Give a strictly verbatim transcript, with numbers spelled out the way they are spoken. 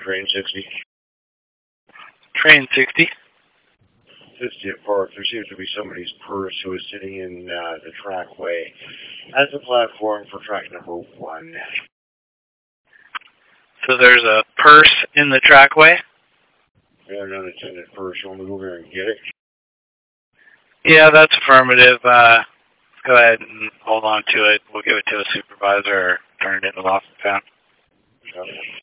train sixty. Train sixty. fiftieth Park. There seems to be somebody's purse who is sitting in uh, the trackway at the platform for track number one. So there's a purse in the trackway? Yeah, an unattended purse. You want me to go over and get it? Yeah, that's affirmative. Uh, go ahead and hold on to it. We'll give it to a supervisor or turn it into lost and found. Okay.